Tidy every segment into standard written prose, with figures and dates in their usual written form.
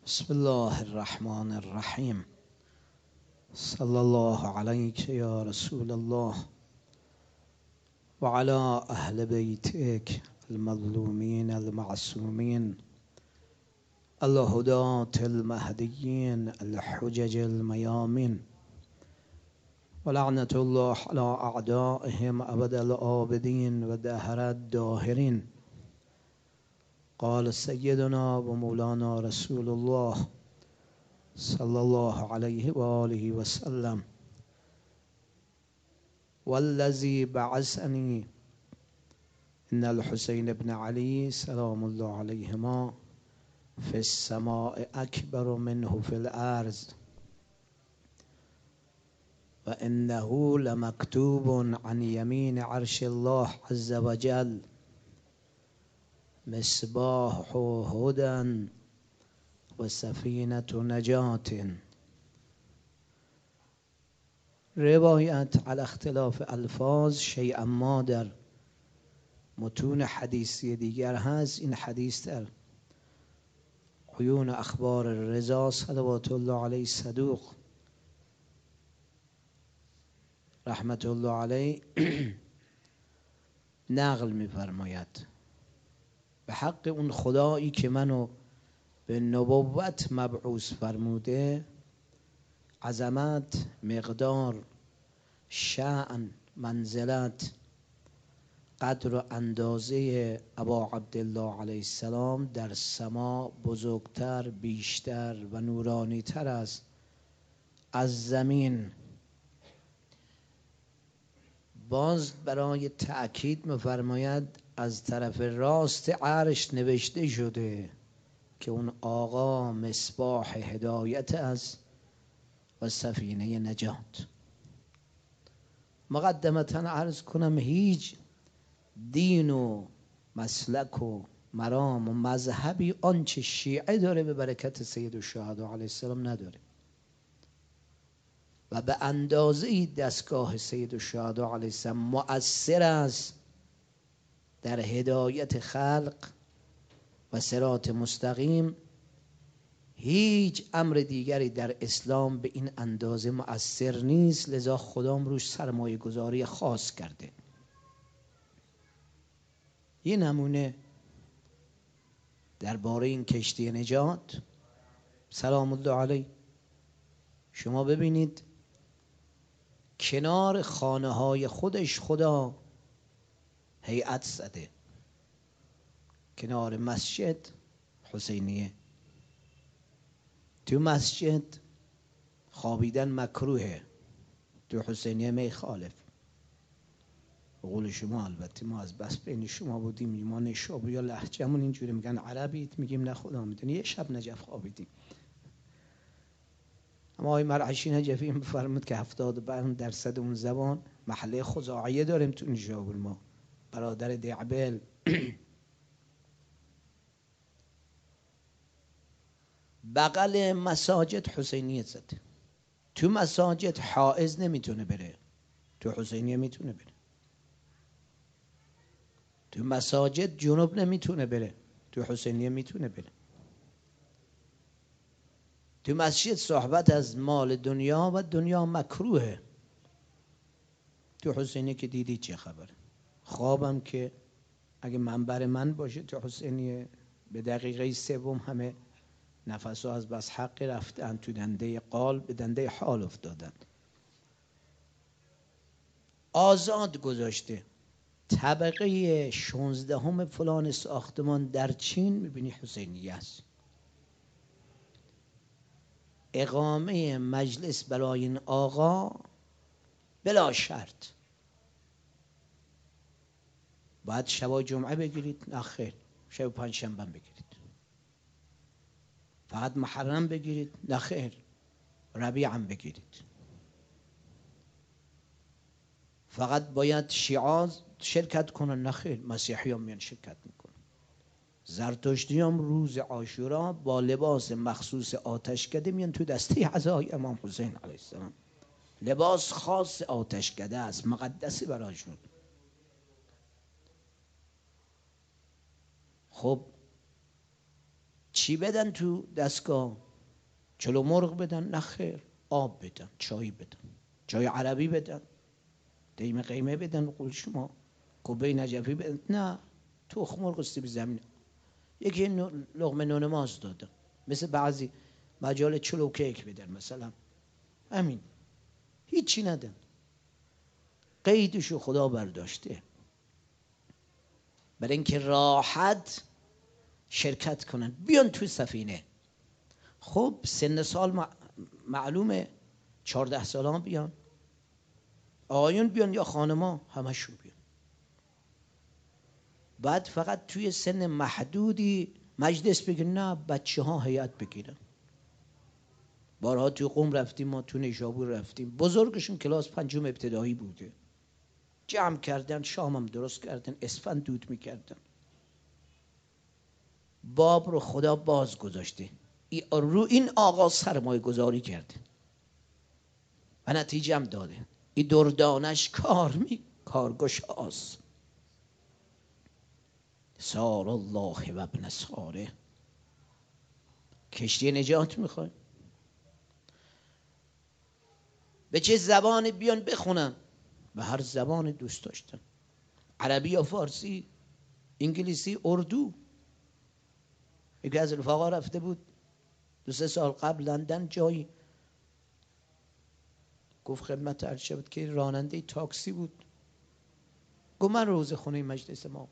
بسم الله الرحمن الرحیم. صلی الله علیک یا رسول الله و علی اهل بیتک المظلومین المعصومین الهداة المهدیین الحجج المیامین و لعنة الله علی اعدائهم ابد الآبدین و دهر الداهرین. قال سیدنا و مولانا رسول الله صلی الله علیه و آله و سلم: والذی بعثنی ان الحسین بن علی سلام الله علیهما فی السماء اکبر منه فی الارض و انه لمکتوب عن یمین عرش الله عز وجل مصباح هدى و سفینة نجات. روایت علی اختلاف الفاظ شیئا ما در متون حدیثی دیگر هست. این حدیث در عیون اخبار رضا صلوات الله علیه صدوق رحمت الله علیه نقل می‌فرماید: به حق اون خدایی که منو به نبوت مبعوث فرموده، عظمت، مقدار، شأن، منزلت، قدر و اندازه ابا عبدالله علیه السلام در سما بزرگتر، بیشتر و نورانی تر است از زمین. باز برای تأکید می‌فرماید از طرف راست عرش نوشته شده که اون آقا مصباح هدایت است و سفینه نجات. مقدمتا عرض کنم هیچ دین و مسلک و مرام و مذهبی آنچه شیعه داره به برکت سید الشهدا علیه السلام نداره و به اندازه دستگاه سید الشهدا علیه السلام مؤثر است در هدایت خلق و صراط مستقیم. هیچ امر دیگری در اسلام به این اندازه مؤثر نیست، لذا خدام روش سرمایه گذاری خاص کرده. یه نمونه درباره این کشتی نجات سلام الله علیه شما ببینید کنار خانه های خودش خدا هیئت زده. کنار مسجد حسینیه، تو مسجد خوابیدن مکروهه، تو حسینیه میخالف. به قول شما البته ما از بس بین شما بودیم، ما نشابی یا لهجه‌مون اینجوری میگن عربیت، میگیم نه خدا میدونی یه شب نجف خوابیدیم. اما آقای مرعشی نجفی میفرمود که 75% اون زبان محله خزاعیه داریم تو نشابور. ما برادر دعبل بغل مساجد حسینیه زده. تو مساجد حائض نمیتونه بره، تو حسینیه میتونه بره. تو مساجد جنوب نمیتونه بره، تو حسینیه میتونه بره. تو مسجد صحبت از مال دنیا و دنیا مکروهه، تو حسینیه که دیدی چه خبره. خوابم که اگه منبر من باشه تو حسینیه به دقیقه 3 همه نفسو از بس حق رفتن تو دنده قال به دنده حال افتادن. آزاد گذاشته. طبقه 16 فلان ساختمان در چین میبینی حسینیه است. اقامه مجلس برای این آقا بلا شرط. باید شب جمعه بگیرید؟ نه خیر، شب پنجشنبه بگیرید. فقط محرم بگیرید؟ نه خیر، ربیع هم بگیرید. فقط باید شیعه شرکت کنن؟ نه خیر، مسیحی هم میان شرکت میکنن. زرتشتی هم روز عاشورا با لباس مخصوص آتشکده میان تو دسته عزای امام حسین علیه السلام. لباس خاص آتشکده است، مقدسی براشون. خب چی بدن تو دستگاه؟ چلو مرغ بدن؟ نه خیر، آب بدن، چای بدن، چای عربی بدن، دیمه قیمه بدن، قول شما کبه نجفی بدن؟ نه، تخم مرغ سیب زمینی. یکی لقمه نون ماست دادن، مثل بعضی مجال چلو کیک بدن مثلا، همین، هیچی ندن. قیدشو خدا برداشته برای اینکه راحت شرکت کنن، بیان توی سفینه. خب سن سال معلومه، 14 سالان بیان، آقایون بیان یا خانما، همشون بیان. بعد فقط توی سن محدودی مجلس بگیرن، نه بچه ها هیئت بگیرن. بارها توی قم رفتیم، ما تو نیشابور رفتیم، بزرگشون کلاس 5 ابتدایی بوده، جمع کردن، شامم درست کردن، اسفند دود میکردن. باب رو خدا باز گذاشته، رو این آقا سرمایه گذاری کرده و نتیجه هم داده. این دردانش کارگشاست. سار الله و ابن ساره. کشتی نجات میخوای؟ به چه زبانی بیان بخونن؟ به هر زبان دوست داشتن، عربی یا فارسی، انگلیسی، اردو. یکی از رفقا رفته بود 2-3 سال قبل لندن جایی، گفت خدمت عرض شود که راننده تاکسی بود، گفت من روز خونه مجلس ما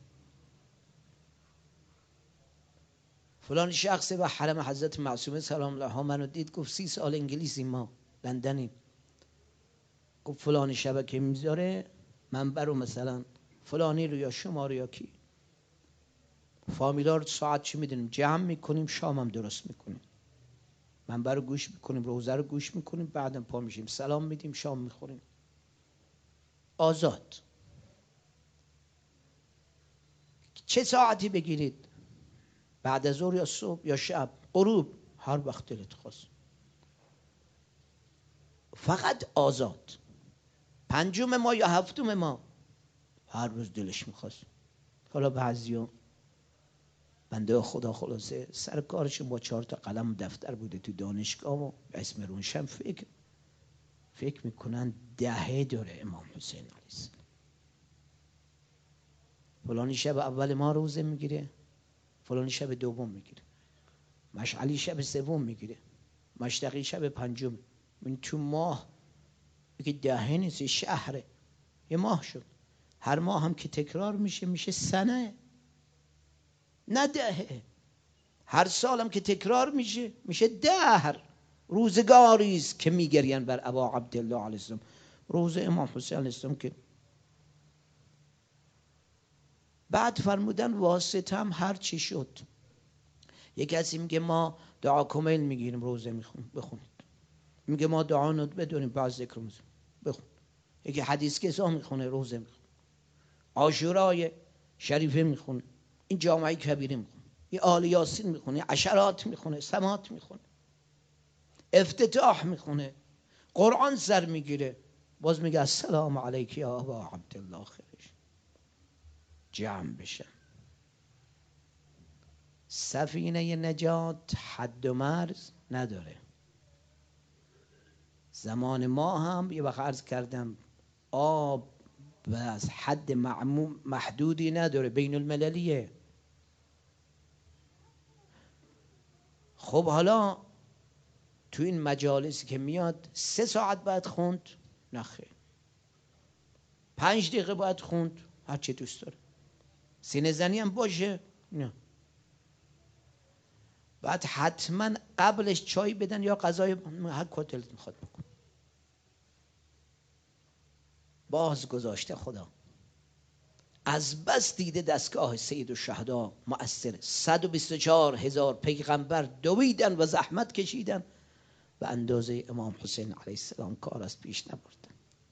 فلان شخص و حرم حضرت معصومه سلام الله ها منو دید، گفت 30 سال انگلیسی ما لندنیم، گفت فلان شبکه میذاره منبر رو مثلا فلانی رو یا شما رو یا کی، فامیلا رو ساعت چی میدونیم جمع میکنیم، شامم درست میکنیم، منبر رو گوش میکنیم، روزه رو گوش میکنیم، بعدم پا میشیم سلام میدیم، شام میخوریم. آزاد. چه ساعتی بگیرید، بعد از ظهر یا صبح یا شب، غروب، هر وقت دلت خواست، فقط آزاد. 5 ما یا 7 ما، هر روز دلش میخواست. حالا بعضیا بنده خدا خلاصه سر کارشون با 4 تا قلم دفتر بوده تو دانشگاه و اسم روشن فکر میکنن دهه داره امام حسین علیه السلام. فلانی شب اول ما روزه میگیره، فلانی شب دوم میگیره، مشعلی شب سوم میگیره، مشتقی شب 5. این تو ماه که دهه نیست، شهره، یه ماه شد. هر ماه هم که تکرار میشه سنه، نه دهه. هر سال هم که تکرار میشه دهر. روزگاری است که میگرین بر ابا عبدالله علیه السلام. روز امام حسین علیه السلام که بعد فرمودن واسطه هم هر چی شد. یک کسی میگه ما دعا کمیل میگیریم روزه میخونیم، بخونید. میگه ما دعا ندبه داریم، بعض ذکر میزنیم، بخون. یکی حدیث کسا میخونه، روزه میخونه. عاشورای شریفه میخونه، این جامعه کبیره میخونه، این آل یاسین میخونه، عشرات میخونه، سمات میخونه، افتتاح میخونه، قرآن سر میگیره، باز میگه السلام علیک یا ابا عبدالله، خیرش جمع بشن. سفینه نجات حد و مرز نداره. زمان ما هم یه وقت عرض کردم آب از حد محدودی نداره، بین المللیه. خب حالا تو این مجالسی که میاد 3 ساعت باید خوند؟ نه خیر. 5 دقیقه باید خوند؟ هر چی دوست داره. سینه زنی هم باشه؟ نه. بعد حتما قبلش چای بدن یا غذای، هر کدومت میخواد بکن. باز گذاشته خدا از بس دیده دستگاه سید الشهدا مؤثر. 124,000 پیغمبر دویدن و زحمت کشیدن و اندازه امام حسین علیه السلام کار از پیش نبردن.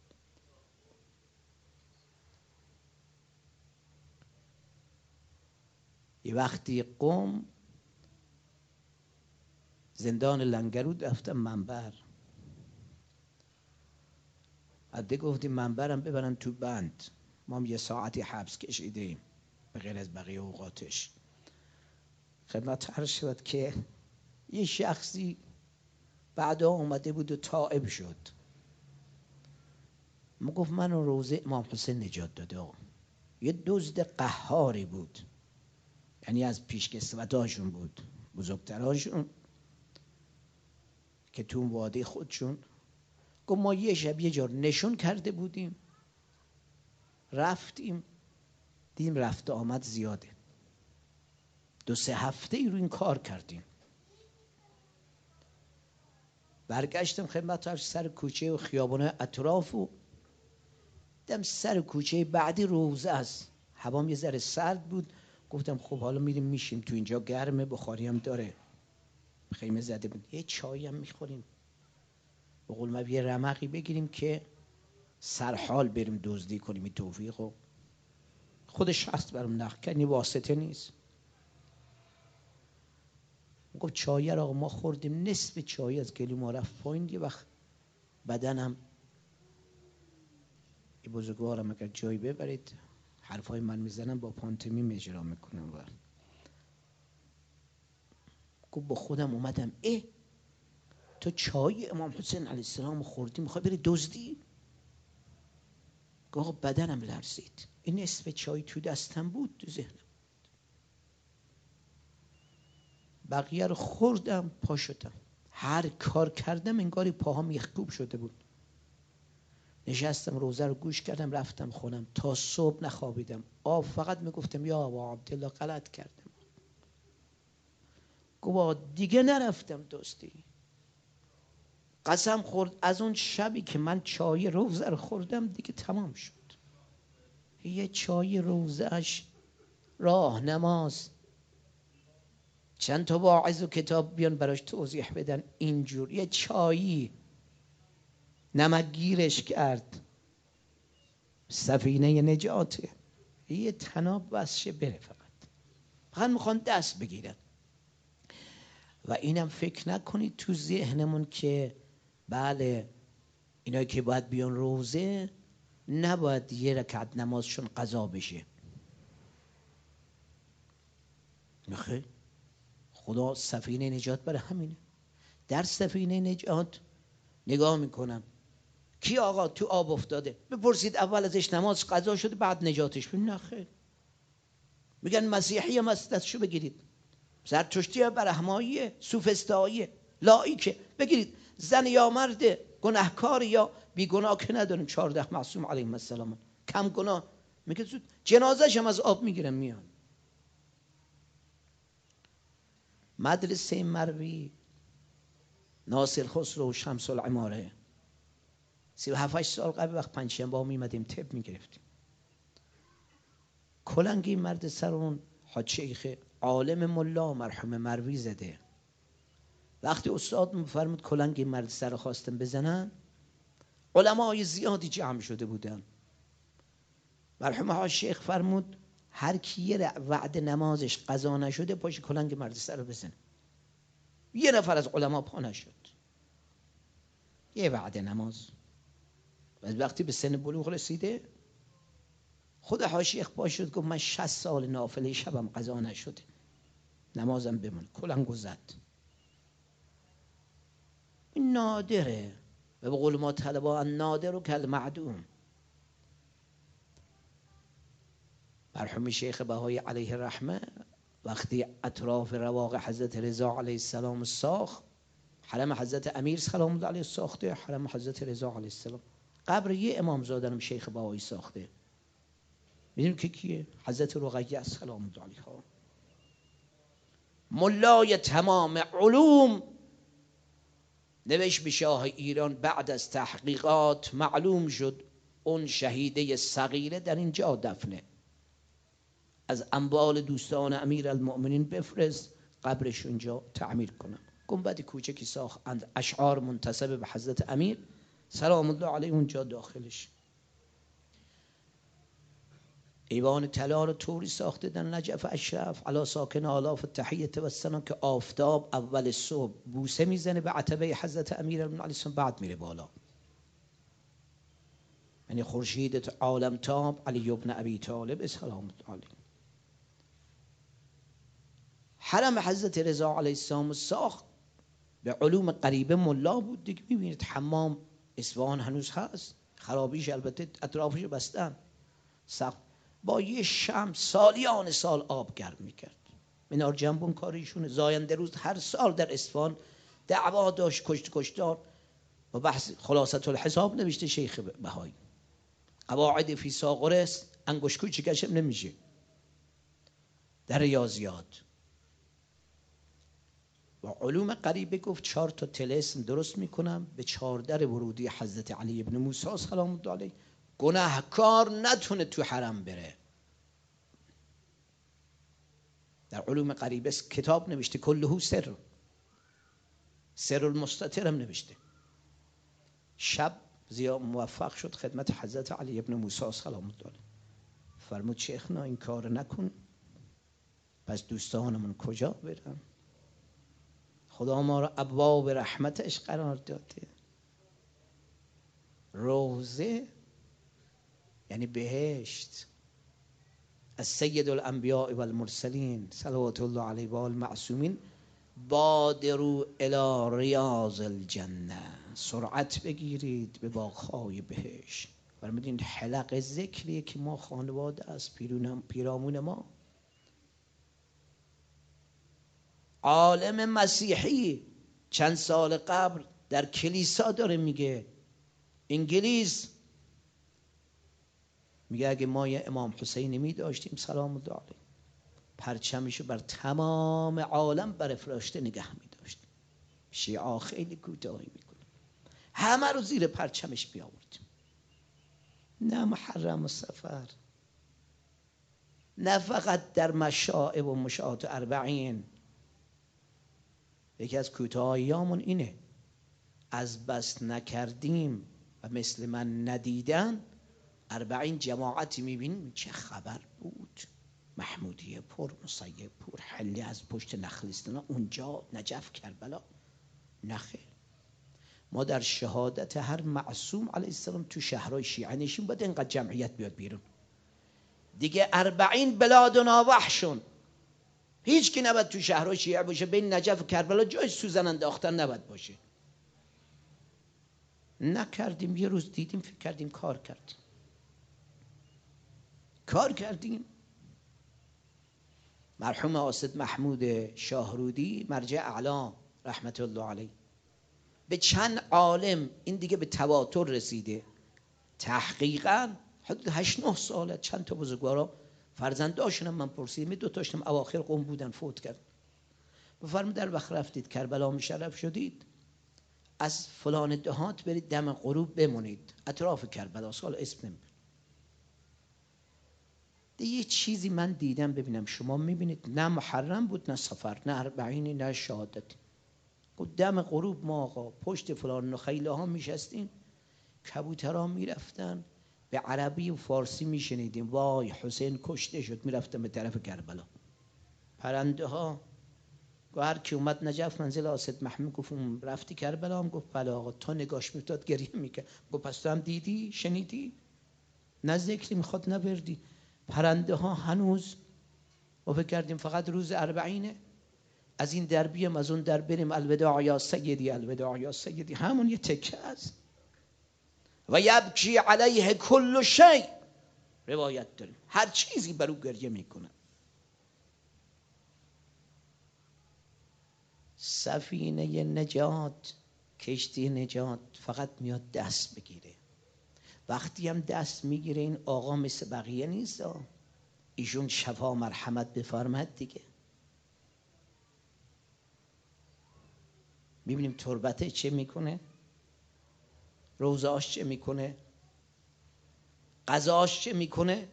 یه وقتی قم زندان لنگرود رفتم منبر، عده گفتیم منبرم ببرن تو بند، ما هم 1 ساعتی حبس کشیدیم به غیر از بقیه اوقاتش. خدمت عرض شد که یه شخصی بعدا اومده بود و تائب شد، ما گفت منو روزه امام حسین نجات داده. یه دزد قهاری بود، یعنی از پیشکسوتاشون بود، بزرگتراشون که تو واده خودشون. گفت ما یه شب یه جا نشون کرده بودیم، رفتیم دیم رفت آمد زیاده، 2-3 هفته ای رو این کار کردیم. برگشتم خدمت سر کوچه و خیابانه اطراف و دیدم سر کوچه بعدی روزه است، هوام یه ذره سرد بود. گفتم خب حالا میریم میشیم تو اینجا، گرمه، بخاری هم داره، خیمه زده بود، یه چایی هم میخوریم، به قول ما یه رمقی بگیریم که سرحال بریم دزدی کنیم. این توفیقو خودش هست برام نقل کنی، واسطه نیست. گفت چای را ما خوردیم، نصف چای از گلو ما رفت پایین. یه وقت بدنم یه بزرگوارم اگر جایی ببرید حرفای من میزنم با پانتومیم اجرا میکنم. گفت با خودم اومدم تو چای امام حسین علیه السلام خوردی میخوای بری دزدی؟ گفت بدنم لرزید، این نصف چای تو دستم بود، تو ذهنم بقیه رو خوردم، پا شدم، هر کار کردم انگاری پاهام یخکوب شده بود. نشستم روزه رو گوش کردم، رفتم خونم تا صبح نخوابیدم. فقط میگفتم یا ابا عبدالله غلط کردم. گفت دیگه نرفتم دزدی. قسم خورد از اون شبی که من چای روزه رو خوردم دیگه تمام شد. یه چای روزهش راه نماز، چند تا واعظ و کتاب بیان براش توضیح بدن، اینجور یه چایی نمک گیرش کرد، سفینه نجاته. یه تناب بسشه بره، فقط میخوان دست بگیرن. و اینم فکر نکنید تو ذهنمون که بله اینایی که باید بیان روزه نباید یه رکعت نمازشون قضا بشه. نخیر، خدا سفینه نجات برای همینه. در سفینه نجات نگاه میکنم کی آقا تو آب افتاده، بپرسید اول ازش نماز قضا شده بعد نجاتش بدید. نخیر، میگن مسیحی هم از دستشو بگیرید، زرتشتی برهمایی، سوفسطایی، لایکه بگیرید، زن یا مرد، گناهکار یا بیگناه که نداریم، 14 معصوم علیهم السلام، کم گناه. میگه زود جنازش هم از آب میگیرن میان. مدرسه مروی، ناصر خسرو و شمس العماره، 37 سال قبل وقت پنجشنبه میمدیم تپ میگرفتیم. کلنگی مرد سرون حاج شیخ عالم ملا مرحوم مروی زده. وقتی استاد میفرمود کلنگی مرد سر خواستم بزنن، علمای زیادی جمع شده بودن. مرحوم حاج شیخ فرمود هر کی یه وعده نمازش قضا نشده پاش کلنگ مرد سر بزنه. یه نفر از علما پا نشد. یه وعده نماز و وقتی به سن بلوغ رسیده، خود حاج شیخ پا شد گفت من 60 سال نافله شبم قضا نشده، نمازم بمونه. کلنگو زد. این نادره و به قول ما طلبا نادر و کل معدوم. مرحوم شیخ بهایی علیه الرحمه وقتی اطراف رواق حضرت رضا علیه السلام ساخت، حرم حضرت امیر سلام الله علیه ساخته، حرم حضرت رضا علیه السلام، قبر یه امام زادنم شیخ بهایی ساخته. میدونیم که کیه؟ حضرت رقیه سلام الله علیها، ملای تمام علوم. نوشت به شاه ایران بعد از تحقیقات معلوم شد اون شهیده صغیره در اینجا دفنه، از اموال دوستان امیر المؤمنین بفرست قبرش اونجا تعمیر کنم. گنبد کوچکی ساختند، اشعار منتسب به حضرت امیر سلام الله علیه اونجا داخلش. ایوان طلا رو طوری ساخته در نجف اشرف علی ساکن آلاف تحیت و سنا که آفتاب اول صبح بوسه میزنه به عتبه حضرت امیر علیه السلام، بعد میره بالا. یعنی خورشید عالم تاب علی ابن ابی طالب سلام الله علیه. حرم حضرت رضا علیه السلام ساخت به علوم غریبه ملا بود دیگه. میبینید حمام اصفهان هنوز هست، خرابیش البته اطرافش بستن، سقف با یه شمع سالیان سال آب گرم میکرد. منار جنبون کاریشونه. زاینده روز هر سال در اصفهان دعوا داشت، کشتار و بحث خلاصة الحساب نوشته شیخ بهایی. قواعد فیثاغورس انگشت کوچیکش نمیشه در ریاضیات. و علوم غریبه گفت 4 تا طلسم درست میکنم به 4 در ورودی حضرت علی ابن موسی سلام الله علیه. گناهکار نتونه تو حرم بره. در علوم غریبه کتاب نوشته کلهو سر المستطر هم نوشته. شب زیاد موفق شد خدمت حضرت علی ابن موسی سلام الله علیه. فرمود شیخنا این کار نکن. پس دوستانمون کجا برن؟ خدا ما را ابواب رحمتش قرار داده. روزه یعنی بهشت. از سید الانبیاء و المرسلین صلوات الله علیه و المعصومین بادروا الی ریاض الجنه، سرعت بگیرید به باغ‌های بهشت. فرمودین حلقه ذکریه که ما خانواده از پیرامون ما. عالم مسیحی چند سال قبل در کلیسا داره میگه، انگلیس میگه اگه ما یه امام حسینی می داشتیم سلام الله علیه، پرچمشو بر تمام عالم برافراشته نگه می داشتیم. شیعه خیلی کوتاهی میکنه، همه رو زیر پرچمش بیاوردیم. نه محرم و سفر، نه فقط در مشاعب و مشاعات و اربعین. یکی از کوتاهیامون اینه، از بس نکردیم و مثل من ندیدن. 40 جماعتی میبینیم چه خبر بود، محمودیه پر، مصیب پور، حلی از پشت نخلستان اونجا، نجف، کربلا. نخیر، ما در شهادت هر معصوم علیه السلام تو شهرهای شیعه نشیم باید اینقدر جمعیت بیاد بیرون دیگه. 40 بلاد و ناوحشون، هیچ کی نباید تو شهرهای شیعه باشه. بین نجف و کربلا جای سوزن انداختن نباید باشه. نکردیم. یه روز دیدیم فکر کردیم کار کردیم. مرحوم آسد محمود شاهرودی مرجع اعلا رحمت الله علیه به چند عالم این دیگه به تواتر رسیده، تحقیقا حدود 8-9 ساله چند تا بزرگوارا فرزنداشونم من پرسیدم، 2 تاشونم اواخر قم بودن فوت کرد. بفرمود در وقت رفتید کربلا مشرف شدید، از فلان دهات برید دم غروب بمونید اطراف کربلا، سال اسم نمیبرد. یه چیزی من دیدم، ببینم شما میبینید، نه محرم بود نه سفر نه 40 نه شهادت. دم غروب ما آقا پشت فلان نخیله ها میشستیم، کبوترها میرفتن، به عربی و فارسی میشنیدیم وای حسین کشته شد، میرفتن به طرف کربلا. پرنده ها هر کی اومد نجف منزل آسد محمود گفت رفتی کربلا؟ هم گفت بله آقا. تا نگاش میفتاد گریه میکرد. گفت پس تو هم دیدی شنیدی؟ نه ذکری میخواد نبردی. پرنده ها هنوز ما فکر کردیم فقط روز 40 از این در بیم از اون در بریم، الوداع یا سیدی الوداع یا سیدی، همون یه تکه است. و یبکی علیه کل شی، روایت داریم هر چیزی بر او گریه میکنه. سفینه نجات، کشتی نجات فقط میاد دست بگیره. وقتی هم دست میگیره این آقا مثل بقیه نیست، ایشون شفا مرحمت بفرمد دیگه. میبینیم تربته چه میکنه، روزاش چه میکنه، قضاش چه میکنه.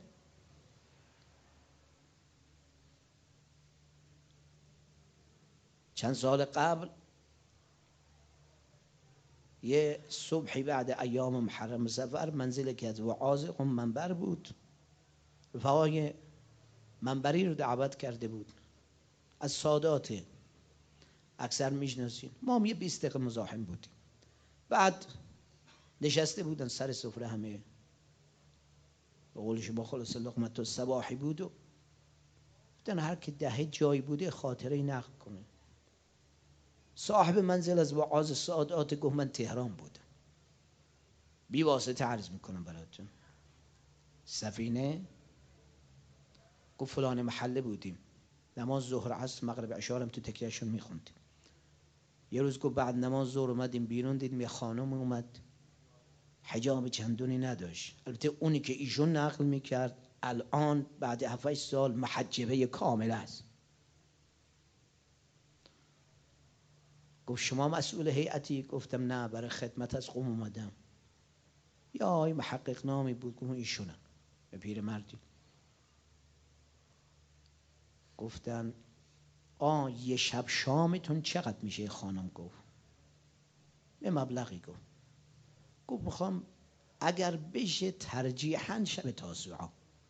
چند سال قبل یه صبحی بعد ایام محرم سفر منزل که از وعاظ قم منبر بود، رفقای منبری رو دعوت کرده بود از سادات اکثر میشناسین. ما هم یه 20 دقیقه مزاحم بودیم. بعد نشسته بودن سر سفره، همه به قول شما خلاص لقمت الصباحی بود و گفتن هر که دهه جایی بوده خاطره نقل کنه. صاحب منزل از وعاظ سادات گفت من تهران بودم، بی واسطه عرض میکنم براتون. سفینه گفت فلان محله بودیم، نماز ظهر عصر مغرب عشا هم تو تکیهشون میخوندیم. یه روز گفت بعد نماز ظهر اومدیم بیرون، دیدیم یه خانم اومد حجاب چندونی نداشت. البته اونی که ایشون نقل میکرد الان بعد 7 سال محجبه کامل است. گفت شما مسئول هیئتی؟ گفتم نه، برای خدمت از قم اومدم. یا آقای محقق نامی بود، گفت ایشونم. به پیرمردی گفتن یه شب شامتون چقدر میشه؟ خانم گفت به مبلغی. گفت میخوام اگر بشه ترجیحاً شب تاسوعا.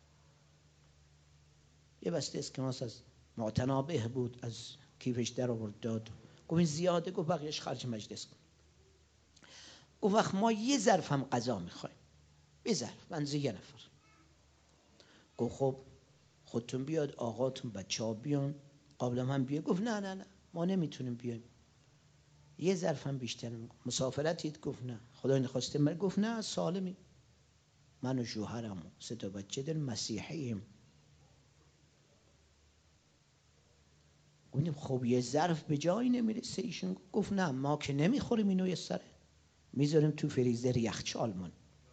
یه بسته اسکناس از معتنابه بود، از کیفش در آورد داد. گفت این زیاده. گفت بقیهش خرج مجلس کن. گفت وقت ما یه ظرف هم غذا میخوایم، یه ظرف منزه یه نفر. گفت خب خودتون بیاد، آقاتون، بچه ها بیان، قابلم هم بیاد. گفت نه نه نه ما نمیتونیم بیایم، یه ظرف هم بیشتر. مسافرتید؟ گفت نه. خدا نخواسته من. گفت نه سالمی، من و شوهرم و 3 بچه داریم، مسیحییم. گفتیم خب یه ظرف به جایی نمیرسه؟ ایشون گفت نه ما که نمیخوریم اینو، یه سره میذاریم تو فریزر یخچالمون.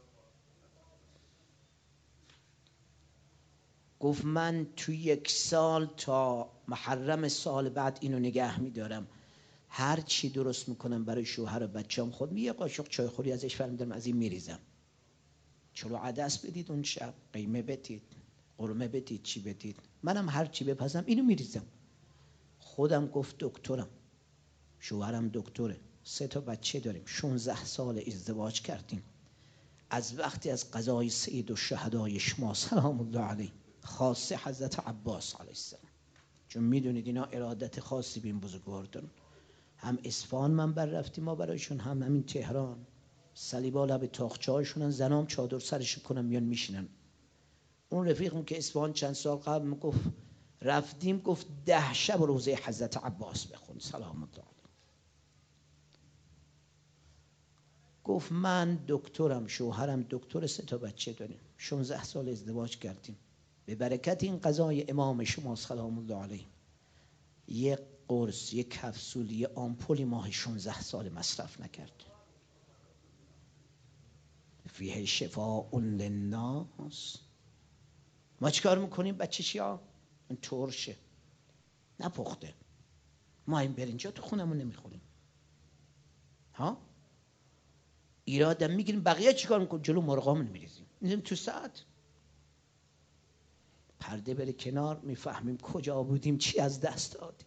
گفت من تو 1 سال تا محرم سال بعد اینو نگه میدارم، هر چی درست میکنم برای شوهر و بچه‌ام خود یه قاشق چای خوری ازش فرمیدارم، از این میریزم. چلو عدس بدید اون شب، قیمه بدید، قرمه بدید، چی بدید، منم هر چی بپزم اینو میریزم. خودم گفت دکترم، شوهرم دکتره، 3 بچه داریم، 16 سال ازدواج کردیم. از وقتی از قضای سید الشهدای شما سلام الله علیه، خاصه حضرت عباس علیه السلام، چون میدونید اینا ارادت خاصی به این بزرگوار دارن. هم اصفهان منبر رفتیم ما برایشون، هم همین تهران. صلیبا لب تاخچه هاشونن، زنام چادر سرش کنن میان میشینن. اون رفیقم که اصفهان چند سال قبل میگفت رفتیم، گفت 10 شب روزه حضرت عباس بخون سلام الله علیه. گفت من دکترم، شوهرم دکتر، 3 بچه داریم، 16 سال ازدواج کردیم، به برکت این قضای امام شما سلام الله علیه یک قرص، یک کپسول، یک آمپولی ماه 16 سال مصرف نکرد. فیه شفاء للناس. ما چیکار میکنیم؟ بچه چیا؟ این ترشه، نپخته، ما این برنجا تو خونمون نمیخوریم. ها ایرادم میگیریم، بقیه چیکار میکنیم؟ جلو مرغامون میریزیم، میذاریم تو ساعت. پرده بره کنار، میفهمیم کجا بودیم، چی از دست دادیم.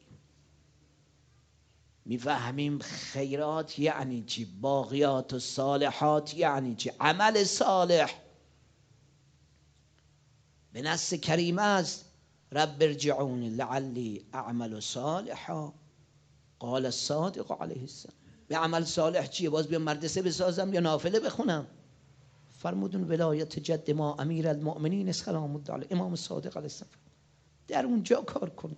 میفهمیم خیرات یعنی چی، باقیات و صالحات یعنی چی، عمل صالح. به نص کریم است رب ارجعون لعلی اعمل صالحا، قال الصادق علیه السلام. به عمل صالح چیه؟ باز بیام مدرسه بسازم یا نافله بخونم؟ فرمودون ولایت جد ما امیر المؤمنین سلام الله علیه امام صادق علیه السلام، در اونجا کار کنیم.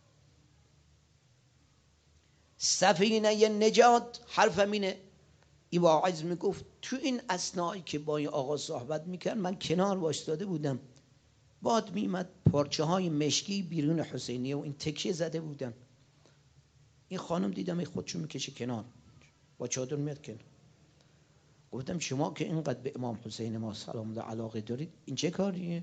سفینه نجات حرفم اینه. این واعظ میگفت تو این اثنایی که با این آقا صحبت میکرد من کنار وایساده بودم، باد میمد، پارچه های مشکی بیرون حسینیه و این تکیه زده بودن. این خانم دیدم این خودشو میکشه کنار، با چادر میاد کنار. گفتم شما که اینقدر به امام حسین ما سلام الله علاقه دارید، این چه کاریه؟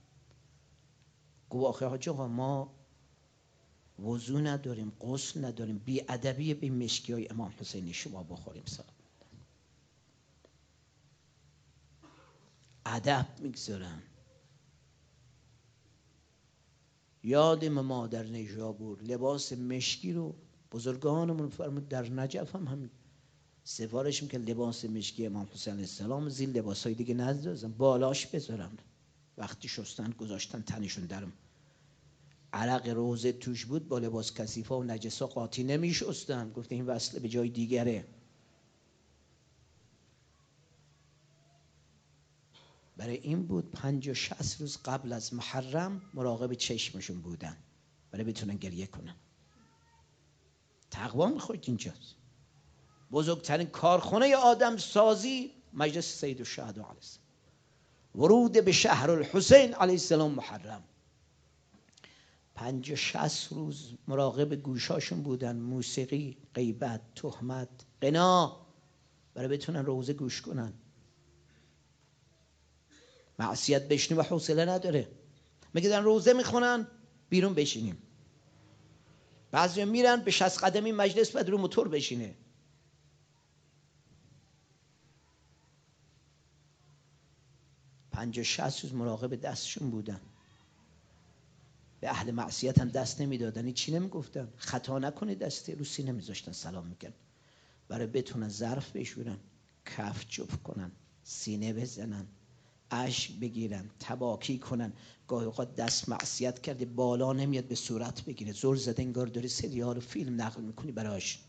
گفت آخه حاج آقا ما وضو نداریم، غسل نداریم، بی ادبی به مشکی های امام حسین شما بخوریم. سلام ادب میگذارن. یادم ما در نیشابور لباس مشکی رو بزرگانمون فرمود، در نجف هم همین سفارش میکرد لباس مشکی امام حسین علیه السلام زیر لباسای دیگه نذارن، بالاش بذارن. وقتی شستن گذاشتن تنشون درم، عرق روزه توش بود، با لباس کثیفا و نجسا قاطی نمیشستن. گفته این وصله به جای دیگره. برای این بود 50 و 60 روز قبل از محرم مراقب چشمشون بودن. برای بتونن گریه کنن. تقوا میخواید اینجاست. بزرگترین کارخانه آدم سازی مجلس سید الشهدا علیه السلام. ورود به شهر الحسین علیه السلام محرم. 50-60 روز مراقب گوشاشون بودن، موسیقی، غیبت، تهمت، غنا، برای بتونن روزه گوش کنن. معصیت بشنو و حوصله نداره. میگه دارن روزه میخونن بیرون بشینیم. بعضی میرن به 60 قدمی مجلس بعد رو موتور بشینه. پنجاه 60 روز مراقب دستشون بودن. به اهل معصیت هم دست نمیدادن، چی نمیگفتن، خطا نکنه دسته رو سینه میذاشتن سلام میکن، برای بتونن ظرف بشورن، کف جفت کنن، سینه بزنن، اشک بگیرن، تباکی کنن. گاهی اوقات دست معصیت کرده بالا نمیاد به صورت بگیره، زور زده انگار داری سریال و فیلم نقل میکنی براش.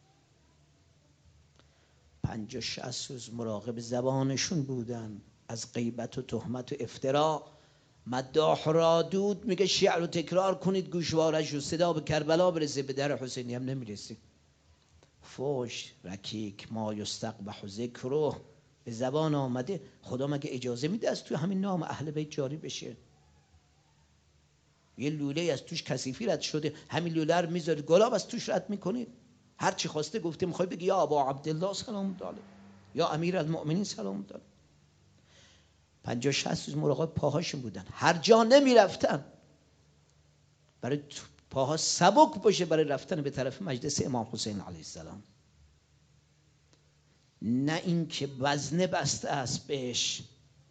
50-60 روز مراقب زبانشون بودن از غیبت و تهمت و افترا. مداح را دود میگه شعر رو تکرار کنید گوشوارش و صدا به کربلا برسه، به در حسینی هم نمیرسه. فوش رکیک ما یستقبح ذکره به زبان آمده. خدا مگه اجازه میده از تو همین نام اهل بیت جاری بشه؟ یه لوله از توش کثیفی رد شده، همین لوله رو میذارید گلاب از توش رد میکنید. هر چی خواسته گفته، میخوای بگی یا ابا عبدالله سلام الله علیه، یا امیر المؤمنین سلام الله علیه. 50-60 روز مراقب پاهاشون بودن، هر جا نمیرفتن برای پاها سبک باشه برای رفتن به طرف مجلس امام حسین علیه السلام. نه اینکه وزنه بسته است بهش.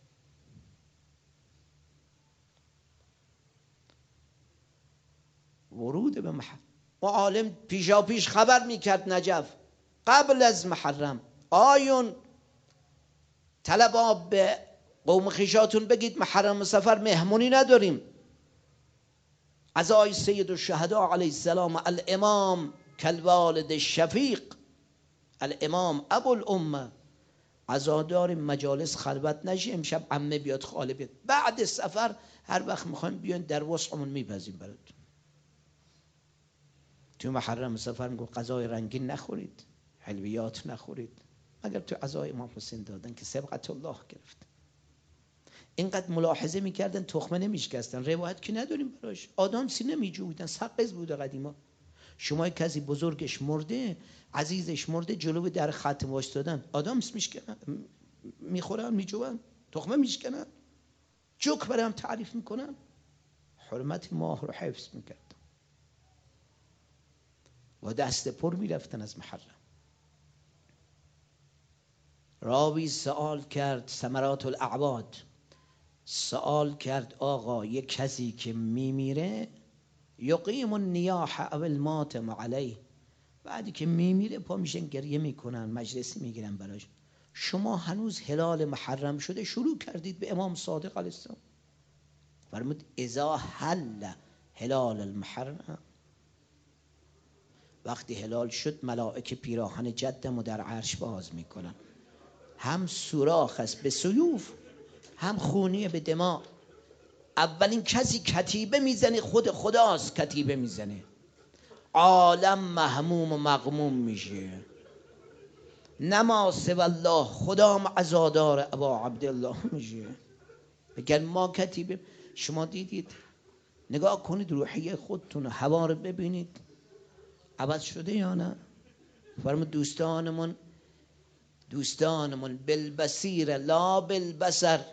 ورود به محرم، معالم پیشا پیش خبر میکرد نجف قبل از محرم، آیون طلبا به قوم خیشاتون بگید محرم سفر مهمونی نداریم. عزای سید الشهدا علیه السلام الامام کالوالد الشفیق، الامام ابو الامه، عزادار مجالس خلوت نشه، امشب عمه بیاد خاله بیاد، بعد سفر هر وقت میخوایم بیاین در وسعمون میپذیم براتون. تو محرم سفر میگو غذای رنگین نخورید، حلویات نخورید، مگر تو عزای امام حسین دادن که سبقت الله گرفت. اینقدر ملاحظه میکردن تخمه نمیشکستن، روایت که نداریم براش، آدم سینه میجویدن، سقز بوده قدیما. شما کسی بزرگش مرده، عزیزش مرده، جلو در ختم وایسادن، آدم میشکنن، میخورن، میجوون، تخمه میشکنن، جوک برای هم تعریف میکنن. حرمت ماه رو حفظ میکردن و دست پر میرفتن از محرم. راوی سوال کرد، ثمرات الاعباد، سوال کرد آقا یک کسی که میمیره یقیم النیاح او الماتم علیه، بعدی که میمیره پا میشن گریه میکنن، مجلسی میگیرن براش، شما هنوز هلال محرم شده شروع کردید به امام صادق علیه السلام؟ فرمود اذا حل هلال المحرم، وقتی هلال شد ملائکه پیراهن جدمو در عرش باز میکنن، هم سوراخ است به سیوف، هم خونیه به دماغ. اولین کسی کتیبه میزنه خود خداست، کتیبه میزنه، عالم محموم و مغموم میشه. نما سوی الله، خدا عزادار ابا عبدالله میشه. بگن ما کتیبه. شما دیدید، نگاه کنید روحیه خودتون، هوا رو ببینید عوض شده یا نه؟ فرمود دوستانمون بالبصیر لا بالبصر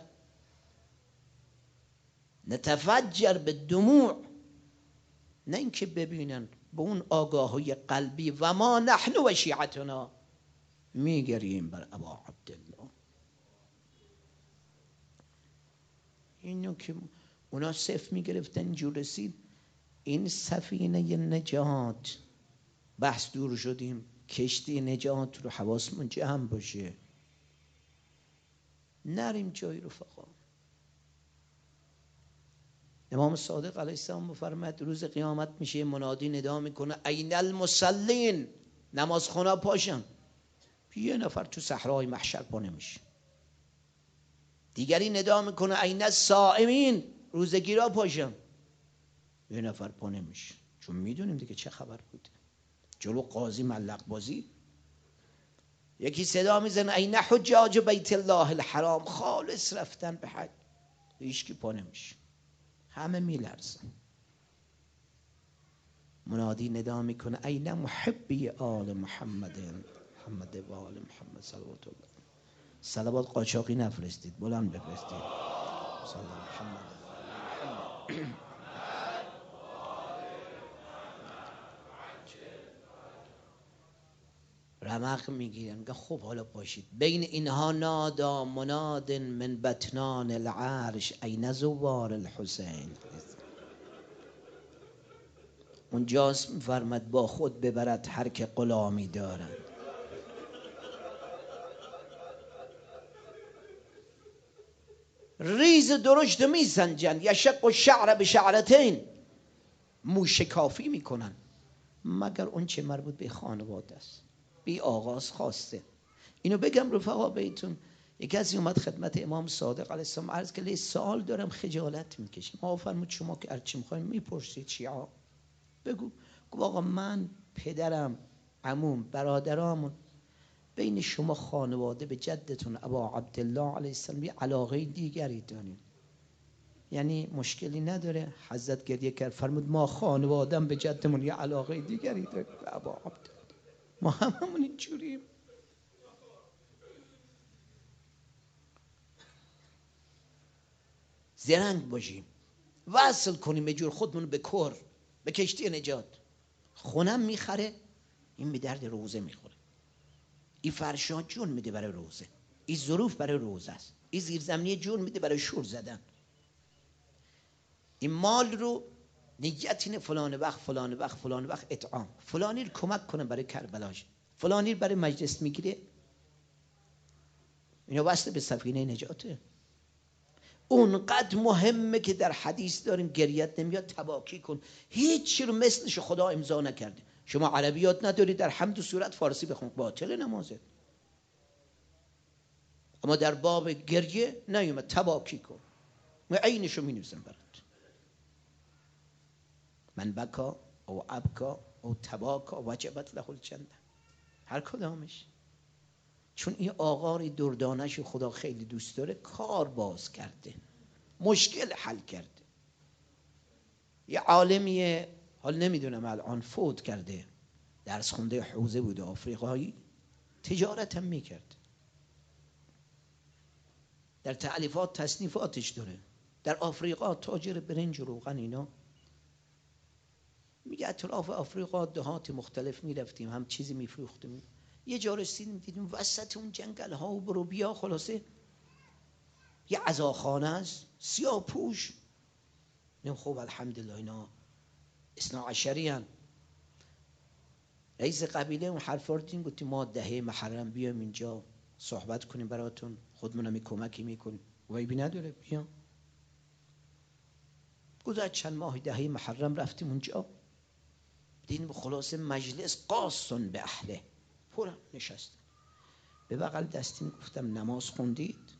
نتفجر به دموع، نه اینکه ببینن، به اون آگاهی قلبی، و ما نحن و شیعتنا، میگریم بر ابا عبدالله. اینو که اونا صف میگرفتن اینجور رسید این سفینه نجات، بحث دور شدیم، کشتی نجات رو حواسمون جمع باشه، نریم جای رفقا. امام صادق علیه السلام میفرماید روز قیامت میشه منادی ندا میکنه این المصلین، نمازخونا پاشن، یه نفر تو صحرای محشر پا نمیشه. دیگری ندا میکنه این الصائمین، روزگیرا پاشن، یه نفر پا نمیشه، چون میدونیم دیگه چه خبر بود. جلو قاضی ملق بازی، یکی صدا میزنه این حجاج بیت الله الحرام، خالص رفتن به حج، هیچکی پا نمیشه، همه میلرزن. منادی ندا میکنه این محبی آل محمد، محمد و آل محمد صلوات الله. صلوات قاچاقی نفرستید، بلند بفرستید. صلی محمد. رمق میگیرن، میگه خب حالا پاشید. بین اینها نادا مناد من بطنان العرش این زوار الحسین. اونجاست میفرمد با خود ببرد هر که غلامی دارد. ریز درشت میسنجن، یشق و شعر به شعرتین، موشکافی میکنن، مگر اون چه مربوط به خانواده است، بی آغاز خواسته. اینو بگم رفقا بهتون، یکی از اومد خدمت امام صادق علیه السلام عرض که سوال دارم، خجالت میکشم. ما فرمود شما که هرچی میخواین میپرسید شیعه، بگو. گفت آقا من پدرم، عموم، برادرامون، بین شما خانواده به جدتون ابا عبدالله علیه السلام یه علاقه دیگری داریم، یعنی مشکلی نداره؟ حضرت گریه کرد فرمود ما خانوادم به جدمون یه علاقه دیگری داریم به ابا عبدالله، ما هممون اینجوریم. زرنگ باشیم، وصل کنیم یه جور خودمون به کر، به کشتی نجات. خونم میخره، این به درد روزه میخوره. این فرشا جون میده برای روزه، این ظروف برای روزه است، این زیرزمینی جون میده برای شور زدن. این مال رو نیت اینه فلان وقت فلان وقت فلان وقت اطعام، فلانی رو کمک کنه برای کربلاش، فلانی رو برای مجلس میگیره، اینا وصل به سفینه نجاته. اونقدر مهمه که در حدیث داریم گریت نمیاد تباکی کن، هیچ چی رو مثلش خدا امضا نکرده. شما عربیات نداری، در حمد و صورت فارسی بخون، باطل نمازه. اما در باب گریه نیومد تباکی کن، من عینشو می نویسم برات. من بکا او ابکا او تباکا وجبت له الجنه، هر کدامش. چون این آقای دردانش خدا خیلی دوست داره، کار باز کرده، مشکل حل کرده. یه عالمیه، حال نمیدونم الان فوت کرده، درس خونده حوزه بوده، آفریقایی، تجارت هم میکرد، در تألیفات تصنیفاتش داره، در آفریقا تاجر برنج و روغن اینا. میگه اطراف آفریقا دهات مختلف میرفتیم، هم چیزی میفروختیم. یه جا رسیدیم دیدیم وسط اون جنگل ها و برو بیا، خلاصه یه عزاخانه است، سیاه پوش. نیم خوب الحمدلله اینا اثنا عشری هن. رئیس قبیله اون حرفا رو دیدیم، گفتیم ما دهه محرم بیام اینجا صحبت کنیم براتون، خودمون هم کمکی میکنیم. وایبی نداره، بیا. گذشت چند ماه، دهه محرم رفتیم اونجا، دیدیم خلاصه مجلس قاصن به اهله، پرم نشست. به بغل دستیم گفتم نماز خوندید؟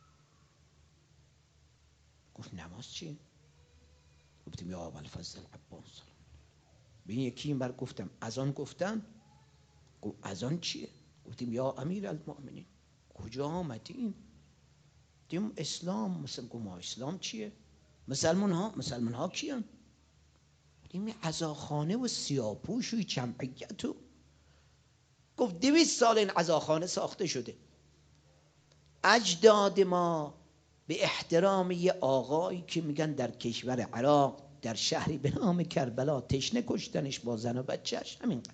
گفت نماز چی؟ گفتیم یا ابوالفضل عباس. به این یکی این بر گفتم اذان گفتن؟ گفت اذان چیه؟ گفتیم یا امیر المؤمنین. کجا آمدین؟ دیدیم اسلام. مثلا گفت ما اسلام چیه؟ مسلمان ها کیان؟ دیدیم عزاخانه و سیاپوش و جمعیت و. گفت 200 سال این عزاخانه ساخته شده، اجداد ما به احترام یه آقایی که میگن در کشور عراق در شهری به نام کربلا تشنه کشتنش با زن و بچهش، همینقدر.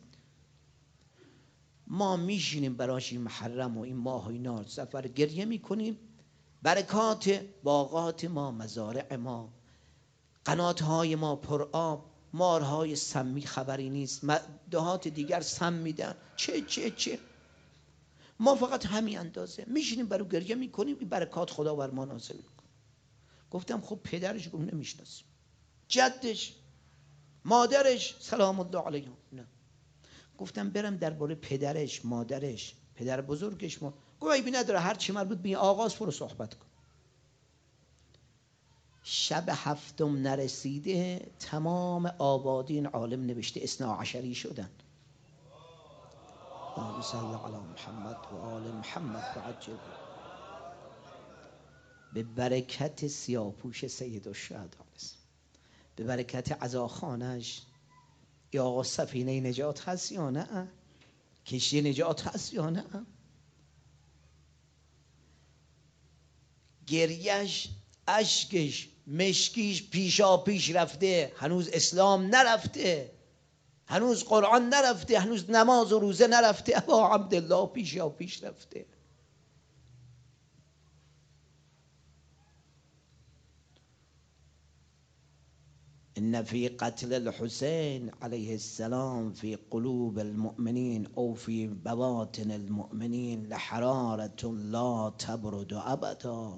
ما میشینیم براش این محرم و این ماه و اینا سفر گریه میکنیم، برکات باغات ما، مزارع ما، قناتهای ما پر آب، مارهای سمی خبری نیست، دهات دیگر سم میدن، چه ما فقط همین اندازه میشینیم برای گریه میکنیم، این برکات خدا بر ما نازل میکنه. گفتم خب پدرش؟ گفت نمیشناسیم. جدش، مادرش سلام الله علیهم؟ نه. گفتم برم درباره پدرش، مادرش، پدر بزرگش ما. گفت ایبی نداره، هر چی مربوط به این آقاست برو صحبت کن. شب هفتم نرسیده تمام آبادی این عالم نوشته اثنا عشری شدن. اللهم صل علی محمد و آل محمد و عجل به برکت سیاه‌پوش سید الشهدا، به برکت عزاخانش. یا آقا سفینه نجات هست یا نه؟ کشتی نجات هست یا نه؟ گریش، اشکش، مشکیش پیشا پیش رفته، هنوز اسلام نرفته، هنوز قرآن نرفته، هنوز نماز و روزه نرفته، ابا عبدالله پیشا پیش رفته. ان فی قتل الحسین علیه السلام فی قلوب المؤمنین او فی بواطن المؤمنین لحرارة لا تبرد ابدا.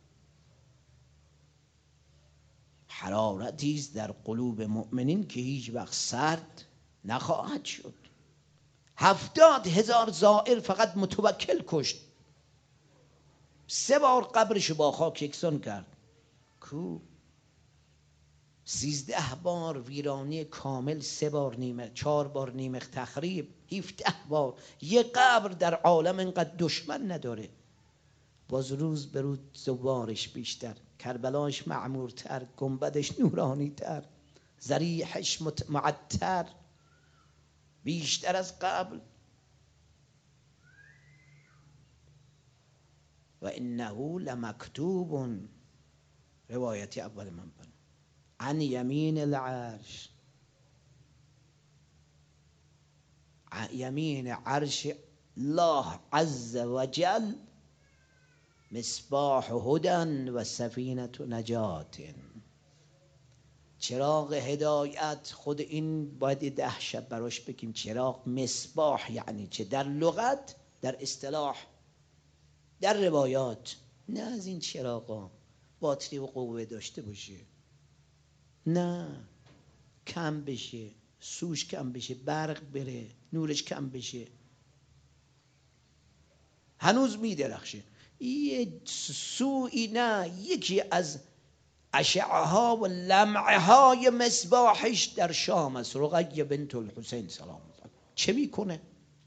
حرارتی است در قلوب مؤمنین که هیچ وقت سرد نخواهد شد. 70,000 زائر فقط متوکل کشت، 3 بار قبرشو با خاک یکسان کرد. کو 13 بار ویرانی کامل، 3 بار نیمه، 4 بار نیمه تخریب، 17 بار. یه قبر در عالم اینقدر دشمن نداره. باز روز به روز زوارش بیشتر، کربلاش معمورتر، گنبدش نورانی تر، ضریحش معطر بیشتر از قبل. و انه لمکتوب، روایتی اول من بنا، عن یمین العرش، یمین عرش الله عز وجل، مصباح هدى و سفینة نجات. چراغ هدایت. خود این باید 10 شب براش بگیم چراغ مصباح یعنی چه، در لغت، در اصطلاح، در روایات. نه از این چراغا باتری و قوه داشته باشه، نه کم بشه، سوش کم بشه، برق بره، نورش کم بشه، هنوز میدرخشه. یه سوئی نه، یکی از اشعه ها و لمعه های مصباحش در شام است، رقیه بنت الحسین سلام الله. چه میکنه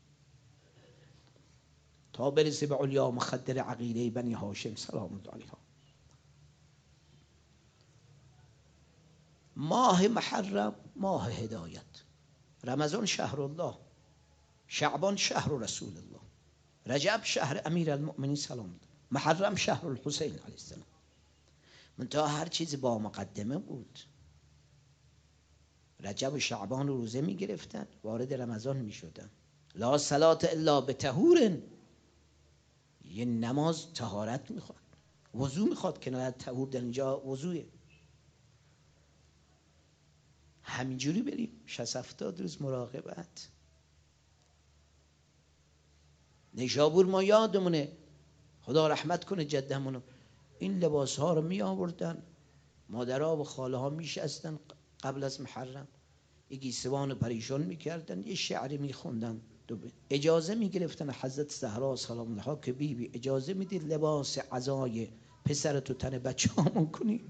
تا برسه به علیا مخدر عقیده بنی هاشم سلام الله علیها. ماه محرم ماه هدایت، رمضان شهر الله، شعبان شهر رسول الله، رجب شهر امیر المؤمنین سلام الله، محرم شهر الحسین علیه السلام. منتها هر چیز با مقدمه بود. رجب و شعبان رو روزه می گرفتن، وارد رمضان می شدن. لا صلاة الا بطهور، یه نماز طهارت میخواد، وضو میخواد، کنایت طهور در اینجا وضوه. همینجوری بریم 60-70 روز مراقبت. نیشابور ما یادمونه، خدا رحمت کنه جدمونو، این لباس ها رو می آوردن، مادرها و خاله ها می شستن قبل از محرم، یه گیسوان پریشان می کردن، یه شعری می خوندن، اجازه می گرفتن حضرت زهرا سلام الله که بیبی اجازه میدید لباس عزای پسرتو تن بچه همون کنی؟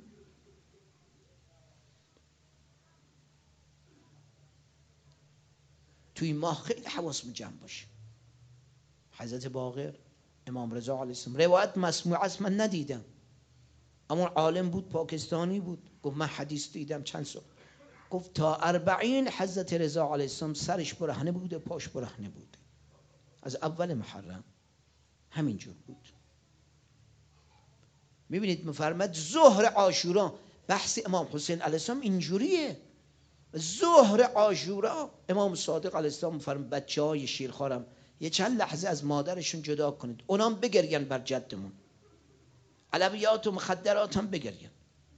توی ماه خیلی حواسمون جمع باشه. حضرت باقر، امام رضا علیه السلام، روایت مسموع است، من ندیدم، اما عالم بود، پاکستانی بود، گفت من حدیث دیدم چند سال، گفت تا 40 حضرت رضا علیه السلام سرش برهنه بوده، پاش برهنه بوده، از اول محرم همینجور بود. میبینید مفرمد ظهر عاشورا، بحث امام حسین علیه السلام اینجوریه. ظهر عاشورا امام صادق علیه السلام مفرمد بچه های شیرخوارم یه چند لحظه از مادرشون جدا کنید، اونام بگرین بر جدمون، علویات و مخدرات هم بگرین.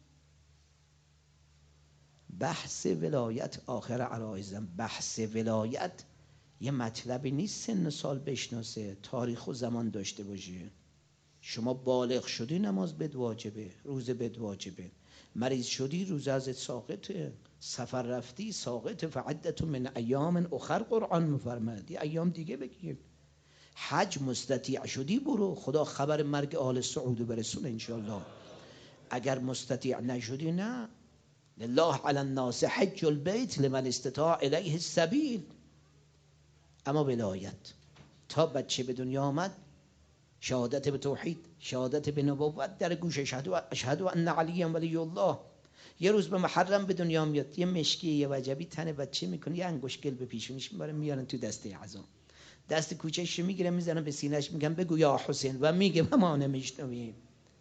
بحث ولایت آخر عرایزم، بحث ولایت یه مطلبی نیست سن سال بشناسه، تاریخ و زمان داشته باشه. شما بالغ شدی نماز بد واجبه، روزه بد واجبه، مریض شدی روزه ازت ساقطه، سفر رفتی ساقطه، فعدت من ایام اخر قرآن میفرماد، یه ایام دیگه بگیر. حج مستطیع شدی برو، خدا خبر مرگ آل سعود برسونه انشاءالله. اگر مستطیع نشدی نه، لله علی الناس حج البیت لمن استطاع الیه السبیل. اما ولایت تا بچه به دنیا آمد، شهادت به توحید، شهادت به نبوت در گوش، اشهد ان علی ولی الله. یه روز به محرم به دنیا میاد، یه مشکی یه وجبی تن بچه میکنه، یه انگشت به پیشونیش میبرن میارن تو دسته اعظم، دست کوچه‌ش رو میگیره میزنن به سینه‌اش، میگن بگو یا حسین، و میگه و ما نمیشنویم.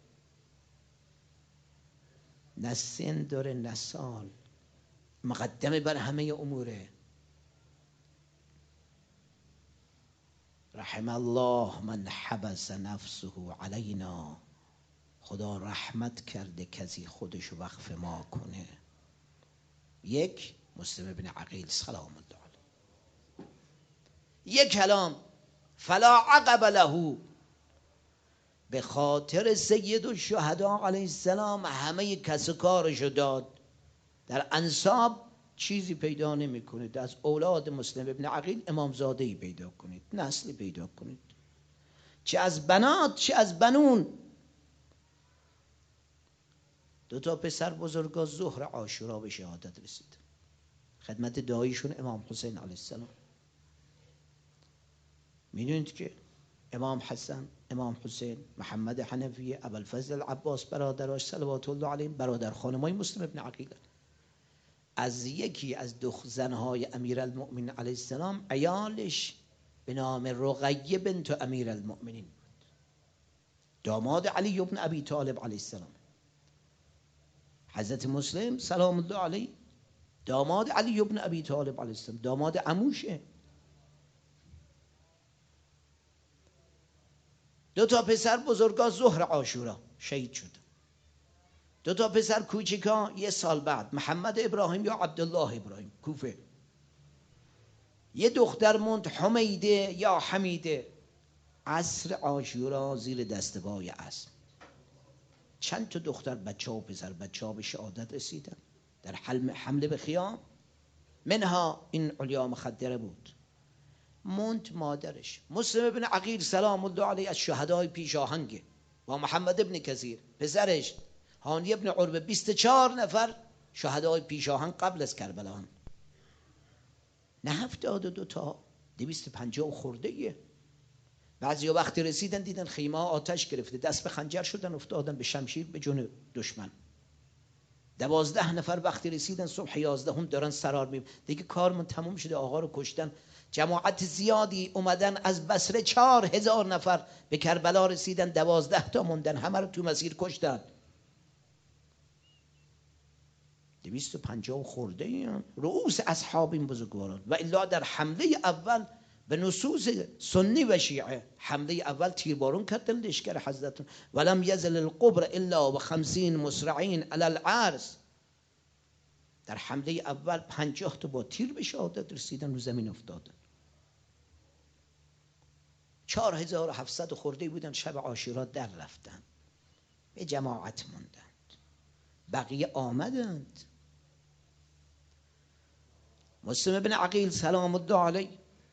نه سن داره نه سال، مقدمه بر همه اموره. رحم الله من حبس نفسه علینا. خدا رحمت کرده کسی خودش وقف ما کنه. یک، مسلم بن عقیل سلام الله علیه. یک کلام فلا عقب له، به خاطر سید الشهدا علیه السلام همه کس کارشو داد. در انساب چیزی پیدا نمی کنید، از اولاد مسلم ابن عقیل امامزادهی پیدا کنید، نسلی پیدا کنید، چه از بنات چه از بنون. دو تا پسر بزرگا ظهر عاشورا به شهادت رسید، خدمت داییشون امام حسین علیه السلام. میدونید که امام حسن، امام حسین، محمد حنفیه، ابوالفضل العباس برادراش صلوات الله علیهم برادر خانمای مسلم ابن عقیل. از یکی از دو زنهای امیرالمؤمنین علیه السلام عیالش به نام رقیه بنت امیرالمؤمنین بود، داماد علی ابن ابی طالب علیه السلام. حضرت مسلم سلام الله علیه داماد علی ابن ابی طالب علیه السلام، داماد عموشه. دو تا پسر بزرگا ظهر عاشورا شهید شد. دو تا پسر کوچیکا یه سال بعد، محمد ابراهیم یا عبدالله ابراهیم، کوفه. یه دختر موند حمیده یا حمیده، عصر عاشورا زیر دستبای اسب. چند تا دختر بچه و پسر بچه ها به شهادت رسیدن در حمله به خیام، منها این علیا مخدره بود. موند مادرش مسلم ابن عقیل سلام الله علیه از شهدای پیش آهنگه، با محمد ابن کثیر پسرش هانی ابن عربه، 24 نفر شهدای پیش آهنگ قبل از کربلا. نه 72 تا، 250 خورده یه. بعضیا وقتی رسیدن دیدن خیمه آتش گرفته، دست به خنجر شدن افتادن به شمشیر به جون دشمن. 12 نفر وقتی رسیدن صبح 11 هم دارن سرار میبرن، دیگه کارمون تموم شده، آقا رو کشتن. جماعت زیادی اومدن از بصره، 4000 نفر به کربلا رسیدن، 12 تا موندن، همه رو تو مسیر کشتن. 250 خورده این رؤوس اصحاب این بزرگواران. و الا در حمله اول به نصوص سنی و شیعه، حمله اول تیربارون کردن لشکر حضرت، ولم یزل القبر الا و 50 مسرعین علی العرض. در حمله اول 50 تا با تیر به شهادت رسیدن، رو زمین افتادن. 4700 خورده بودن، شب عاشورا در رفتن، به جماعت موندند، بقیه آمدند. مسلم ابن عقیل سلام الله علیه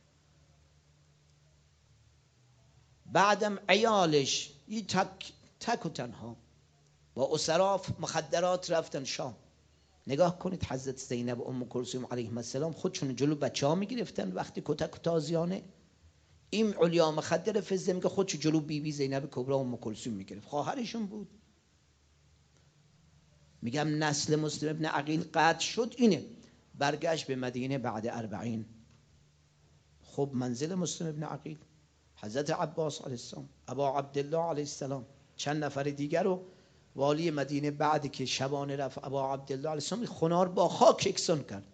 بعدم عیالش یه تک و تنها با اسراف مخدرات رفتن شام. نگاه کنید حضرت زینب و ام کلثوم علیهم السلام خودشون جلو بچه ها میگرفتن وقتی کتک و تازیانه. این علیا مخدر فزده میگه خودشو جلو بی زینب کبرا و ام کلثوم میگرفت، خواهرشون بود. میگم نسل مسلم ابن عقیل قطع شد. اینه برگشت به مدینه بعد 40. خب منزل مسلم ابن عقیل، حضرت عباس علیه السلام، ابا عبدالله علیه السلام، چند نفر دیگر رو والی مدینه بعد که شبانه رفت ابا عبدالله علیه السلام خنار با خاک یکسان کرد.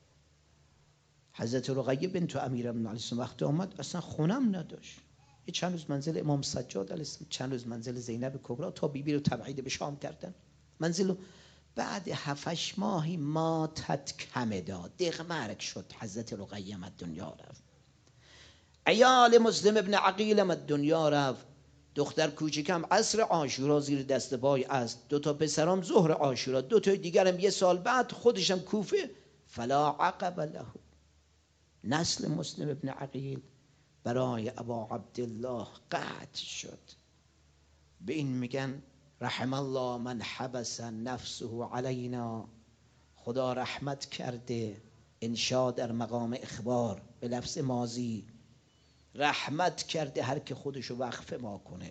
حضرت رقیه بنت امیرالمؤمنین علیه السلام وقتی آمد اصلا خونم نداشت. یه چند روز منزل امام سجاد علیه السلام، چند روز منزل زینب کبرا، تا بیبی رو تبعید به شام کردن. منزل بعد 7 ماهی ماتت کمدا، دغمرگ شد. حضرت رقیه از دنیا رفت. عیال مسلم ابن عقیل از دنیا رفت. دختر کوچیکم عصر عاشورا زیر دست پای است. 2 تا پسرام ظهر عاشورا، 2 تا دیگرم یه سال بعد، خودشم کوفه. فلا عقب له. نسل مسلم ابن عقیل برای ابا عبدالله قطع شد. به این میگن رحم الله من حبس نفسه علینا. خدا رحمت کرده، انشا در مقام اخبار به لفظ ماضی، رحمت کرده هر که خودشو وقف ما کنه.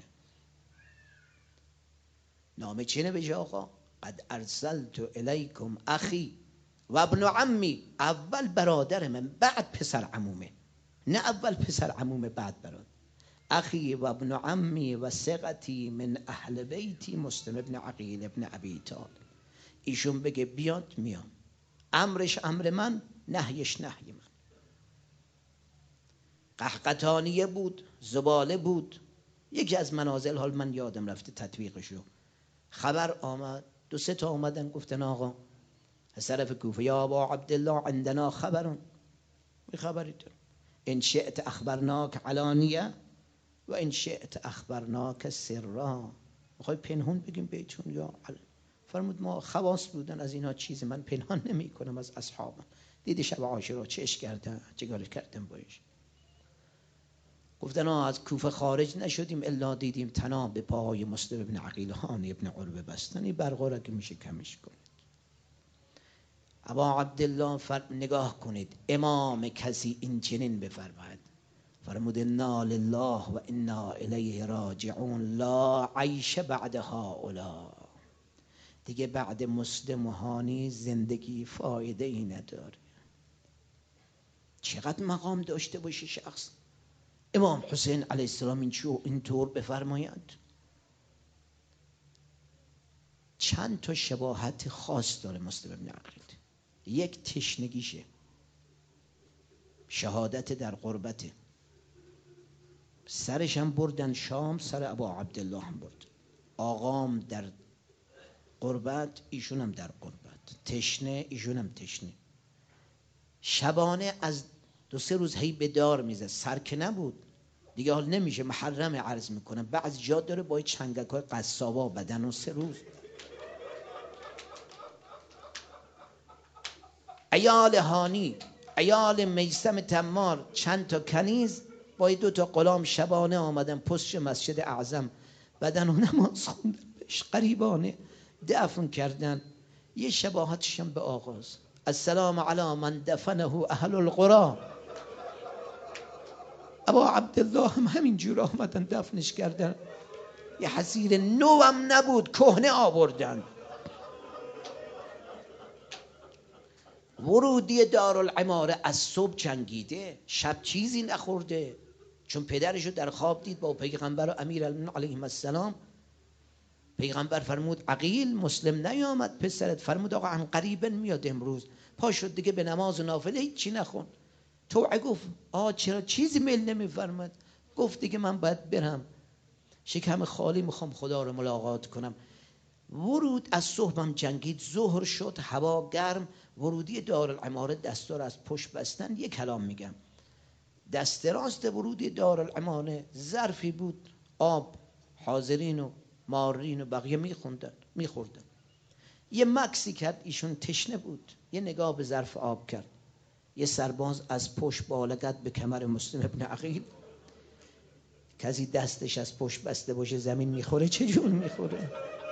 نامه چی نوشته آقا؟ قد ارسلت الیکم اخی و ابن عمی. اول برادر من، بعد پسر عمومه، نه اول پسر عمومه بعد برادر. اخی و ابن عمی و ثقتی من اهل بیتی مسلم ابن عقیل ابن ابی طالب. ایشون بگه بیاد میام، امرش امر من، نهیش نهی من. قحقطانیه بود، زباله بود. یکی از منازل، حال من یادم رفته تطبیقشو، خبر آمد، 2-3 تا آمدن گفتن آقا از طرف کوفه، یا ابا عبدالله عندنا خبرون، می خبری دارم، ان شئت اخبرناک علانیه و ان شئت اخبرناک سرا. میخوای پنهون بگیم بهتون یا فرمود ما خواص بودن از اینا چیزی من پنهان نمی کنم از اصحابم. دیدی شب عاشورا چه اش کردن، چه کار کردن باش. گفتن از کوفه خارج نشدیم الا دیدیم تناب به پاهای مسلم ابن عقیل هانی ابن عروه بستن. این برقا که میشه کمش کنید. ابا عبدالله نگاه کنید، امام کسی این چنین بفرماید، فرمود انا لله و انا الیه راجعون، لا عیش بعد هؤلاء. دیگه بعد مسلم و هانی زندگی فایده ای نداره. چقدر مقام داشته باشه شخص. امام حسین علیه السلام اینطور بفرمایند. چند تا شباهت خاص داره مسلم ابن عقیل. یک تشنگیشه، شهادت در غربته، سرش هم بردن شام، سر ابا عبدالله هم برد. آقام در غربت، ایشون هم در غربت، تشنه، ایشون هم تشنه. شبانه از 2-3 روز هی به دار میزد، سر که نبود دیگه، حال نمیشه محرم عرض میکنم، بعض جا داره با چنگک های قصابا بدن و 3 روز. عیال هانی، عیال میثم تمار، چند تا کنیز با 2 تا غلام شبانه آمدن پشت مسجد اعظم، بدن و نماز خوندن بهش، قریبانه دفن کردن. یه شباهتش هم به آغاز، السلام علی من دفنه اهل القرى. ابا عبدالله هم همین جور آمدن دفنش کردن. یه حصیر نو هم نبود، کهنه آوردن. ورودی دارالعماره از صبح جنگیده، شب چیزی نخورده، چون پدرشو در خواب دید با پیغمبر و امیرالمومنین علیهم السلام. پیغمبر فرمود عقیل مسلم نیامد پسرت، فرمود آقا عن قریبا میاد امروز. پا شد دیگه به نماز و نافله هیچی نخوند. توعه گفت چرا چیزی میل نمیفرماد؟ گفت دیگه من باید برم، شکم خالی میخوام خدا رو ملاقات کنم. ورود از صبحم جنگید، ظهر شد، هوا گرم. ورودی دارالعماره دستار از پشت بستن. یک کلام میگم، دست راست ورودی دارالعماره ظرفی بود آب، حاضرین و مارین و بقیه میخوردن. یه مکسی کرد، ایشون تشنه بود، یه نگاه به ظرف آب کرد. یه سرباز از پشت بالگت به کمر مسلم ابن عقیل. کسی دستش از پشت بسته باشه زمین میخوره چجور میخوره؟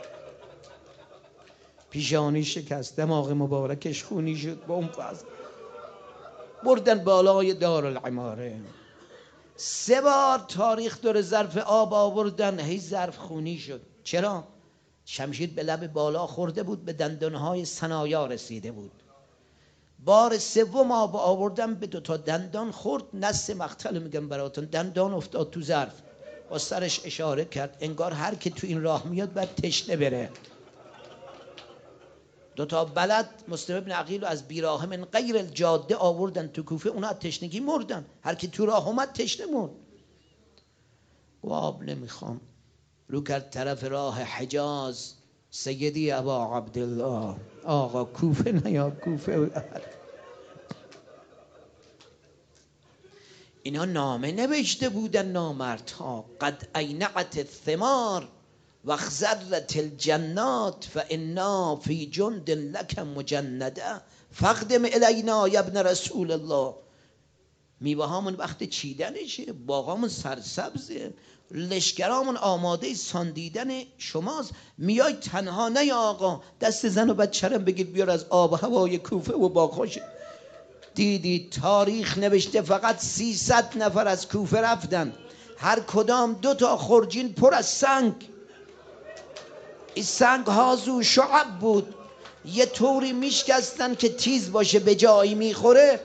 پیشانی شکست، دماغ مبارکش خونی شد. با اون فضل بردن بالای دارالعماره. 3 بار تاریخ داره ظرف آب آوردن، هی ظرف خونی شد. چرا؟ شمشیر به لب بالا خورده بود، به دندانهای ثنایا رسیده بود. بار 3 آب آوردن، به 2 تا دندان خورد. نص مقتل میگم براتون، دندان افتاد تو ظرف. با سرش اشاره کرد انگار هر که تو این راه میاد باید تشنه بره. 2 تا بلد مسلم ابن عقیل از بیراه من غیر الجاده آوردن تو کوفه، اونا از تشنگی مردن. هر کی تو راه اومد تشنه مرد. آب نمیخوام. رو کرد طرف راه حجاز. سیدی ابا عبدالله، آقا کوفه نیا کوفه. اینا نامه نوشته بودن نامردها، قد اینعت الثمار و خضرت الجنات فانا فی جند لک مجنده فقدم الینا یا ابن رسول الله. میوه هامون وقت چیدنشه، باغامون سرسبزه، لشکرامون آماده ساندیدن شماست. میای تنها نه یا آقا، دست زن و بچه رو بگیر بیار از آب و هوای کوفه و باغاش. دیدی تاریخ نوشته فقط 300 نفر از کوفه رفتن، هر کدام 2 تا خرجین پر از سنگ. این سنگ هازو شعب بود، یه طوری میشکستن که تیز باشه به جایی میخوره.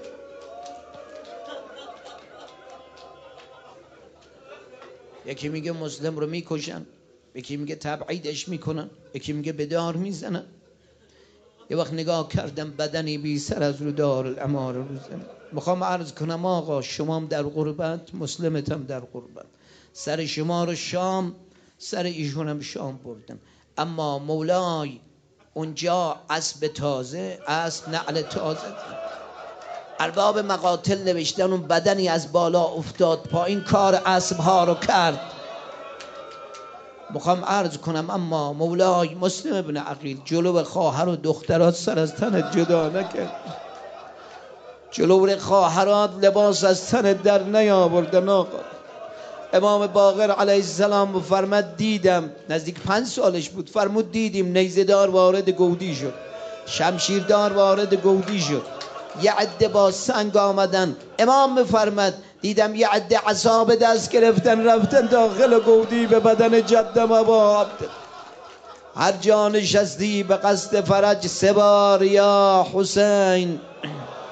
یکی میگه مسلم رو میکشن، یکی میگه تبعیدش میکنن، یکی میگه به دار میزنن. یه وقت نگاه کردم بدنی بی سر از رو دارالاماره رو زمین. میخوام عرض کنم آقا شما هم در غربت، مسلمت هم در غربت، سر شما رو شام، سر ایشون هم شام بردن. اما مولای اونجا اسب تازه، اسب نعل تازه، ارباب مقاتل نوشتن اون بدنی از بالا افتاد پایین، کار اسب ها رو کرد. میخوام عرض کنم اما مولای مسلم ابن عقیل جلو خواهر و دخترات سر از تنت جدا نکرد، جلو خواهرات لباس از تنت در نیاوردن. آقا امام باقر علیه السلام فرمود دیدم، نزدیک 5 سالش بود، فرمود دیدیم نیزه‌دار وارد گودی شد، شمشیردار وارد گودی شد، یه عده با سنگ آمدن. امام میفرمد دیدم یه عده عصا به دست گرفتن رفتن داخل گودی، به بدن جدم آباد. هر جا نشستی به قصد فرج 3 بار یا حسین